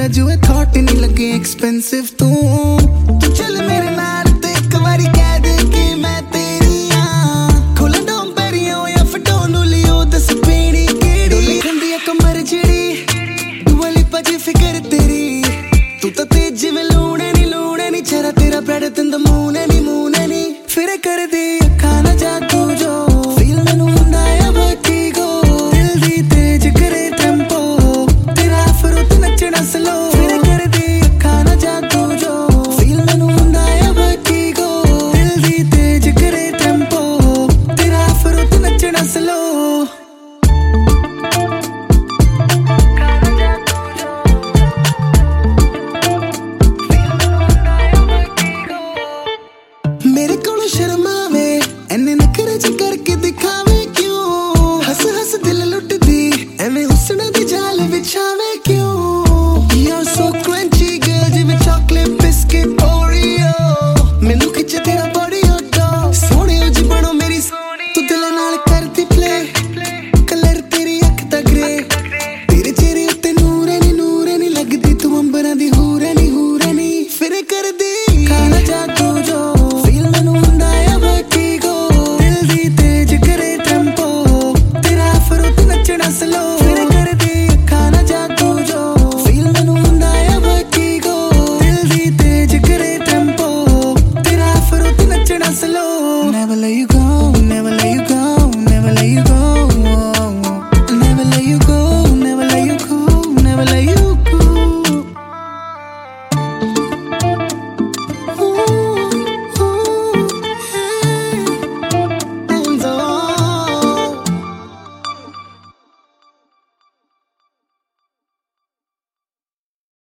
जुए थॉट नहीं लगे एक्सपेंसिव तू चल मेरे नाल ते एक बारी कह दे कि मैं तेरी हां खोला डोम पेरियो या फटोनू लियो दस पीनी केड़ी लिखंदी है कमर चिड़ी तू वाली पजी फिकर तेरी तू तो तेज जिवें लूने नहीं चेहरा तेरा ब्रेड इन द मून नहीं फिर कर दी अखां ना जादू जो फील मैनू हुंदा है वर्टिगो दिल दी तेज करे टेंपो तेरा फरुत नचना स्लो फिर कर दी अखां ना जादू जो फील मैनू हुंदा है वर्टिगो दिल दी तेज करे टेंपो तेरा फरुत नचना स्लो मेरे को शर्मावे एने नखरे च करके दिखा